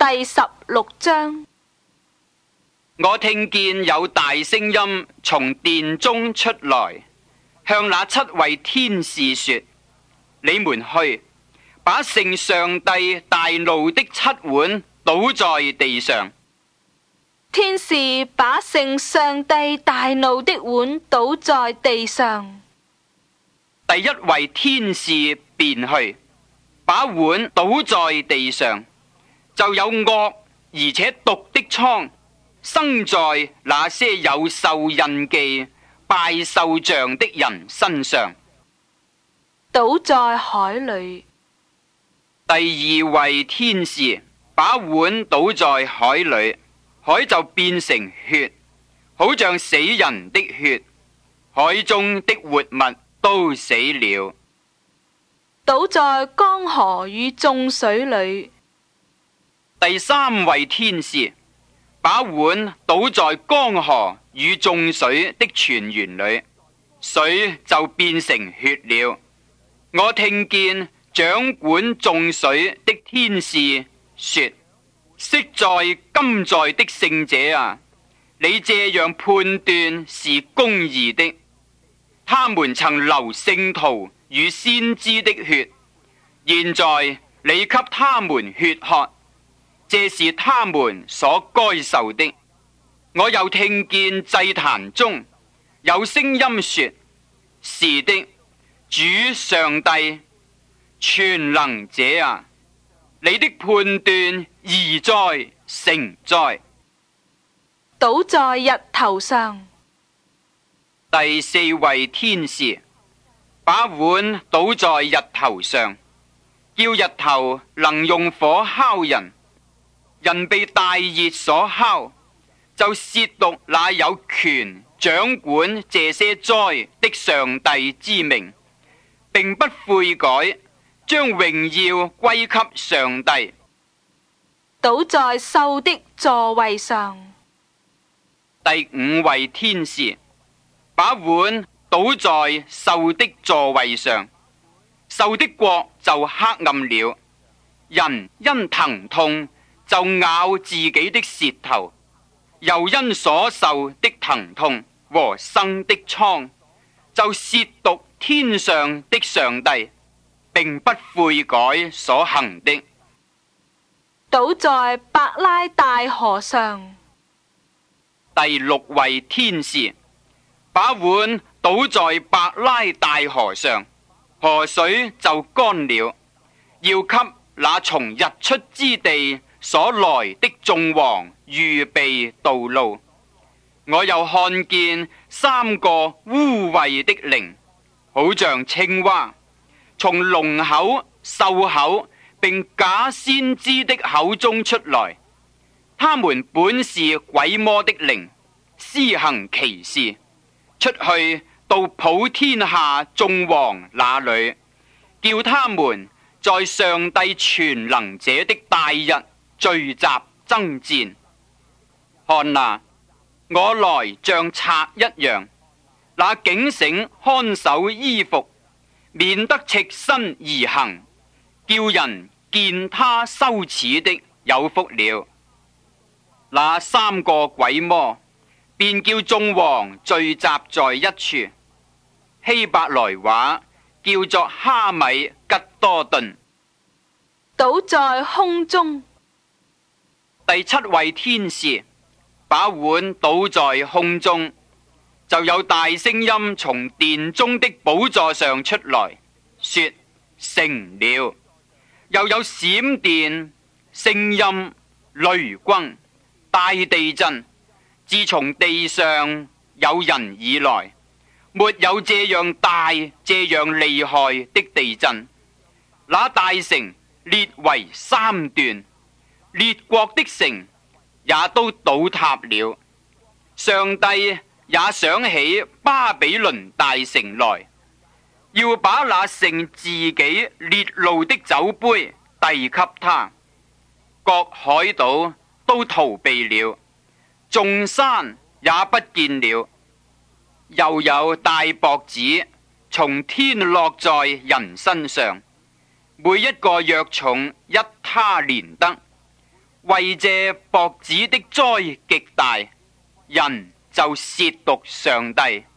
第16章。 我聽見有大聲音從殿中出來，向那7位天使說：你們去，把盛上帝大怒的7碗倒在地上。 天使把盛上帝大怒的碗倒在地上。 第1位天使便去，把碗倒在地上，就有惡而且毒的瘡生在那些有獸印記、拜獸像的人身上， 倒在海裏。 第2位天使把碗倒在海裏，海就變成血，好像死人的血，海中的活物都死了， 倒在江河與眾水裏。 第3位天使把碗倒在江河與眾水的泉源裏，水就變成血了。我聽見掌管眾水的天使說：昔在今在的聖者啊，你這樣判斷是公義的。他們曾流聖徒與先知的血，現在你給他們血喝，這是他們所該受的。我又聽見祭壇中有聲音說：是的，主上帝全能者啊，你的判斷義哉誠哉。 倒在日頭上。 第4位天使把碗倒在日頭上，叫日頭能用火烤人。人被大熱所烤，就褻瀆那有權掌管這些災的上帝之名，並不悔改，將榮耀歸給上帝。 倒在獸的座位上。 第5位天使把碗倒在獸的座位上，獸的國就黑暗了，人因疼痛就咬自己的舌頭，又因所受的疼痛和生的瘡，就褻瀆天上的上帝，並不悔改所行的。 倒在伯拉大河上。 第6位天使把碗倒在伯拉大河上，河水就乾了，要給那從日出之地所來的眾王預備道路。我又看見3個污穢的靈，好像青蛙，從龍口、獸口並假先知的口中出來。他們本是鬼魔的靈，施行奇事，出去到普天下眾王那裏，叫他們在上帝全能者的大日聚集爭戰。看哪，我來像賊一樣，那警醒看守衣服，免得赤身而行，叫人見他羞恥的有福了。那3個鬼魔便叫眾王聚集在一處，希伯來話叫做哈米吉多頓。 倒在空中。 第7位天使把碗倒在空中，就有大聲音從殿中的寶座上出來，說：成了。又有閃電、聲音、雷轟、大地震。自從地上有人以來，沒有這樣大、這樣厲害的地震。那大城裂為3段，列國的城也都倒塌了。上帝也想起巴比倫大城來，要把那盛自己烈怒的酒杯遞給他。各海島都逃避了，眾山也不見了。又有大雹子從天落在人身上，每一個約重1他連得。 為這雹子的災極大，人就褻瀆上帝。